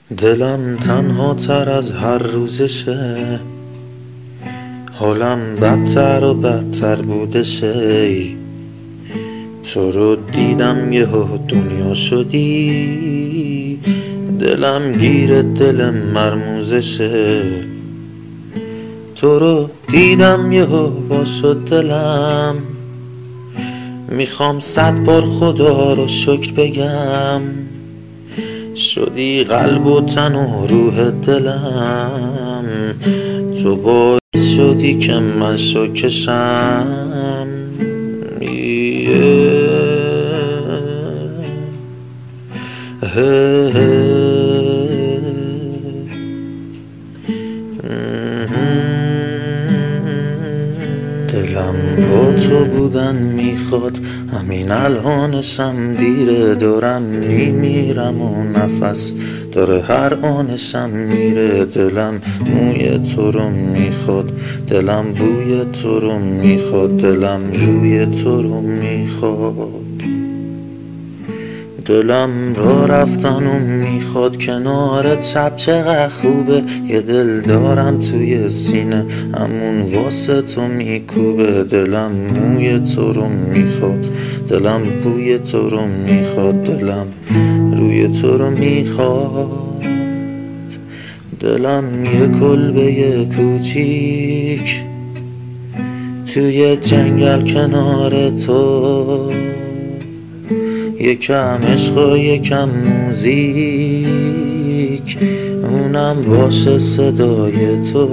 دلم تنها تر از هر روزشه، حالم بدتر و بدتر بودشه. تو رو دیدم یهو دنیا شدی، دلم گیر دل مرموزشه. تو رو دیدم یهو وا شد دلم، میخوام 100 بار خدا رو شکر بگم. شدی قلب و تن و روح دلم، تو باعث شدی که من شوکشم. دلم با تو بودن میخواد، همین الانشم دیره. دارم میمیرم و نفس داره هر آنشم میره. دلم موی تو رو میخواد، دلم بوی تو رو میخواد، دلم روی تو رو میخواد. دلم را رفتن و میخواد کنارت شب چقدر خوبه. یه دل دارم توی سینه همون واسه تو میکوبه. دلم موی تو رو میخواد، دلم بوی تو رو میخواد، دلم روی تو رو میخواد. دلم یه کلبه کوچیک توی جنگل کنار تو، یکم عشق و یکم موزیک، اونم باشه صدای تو.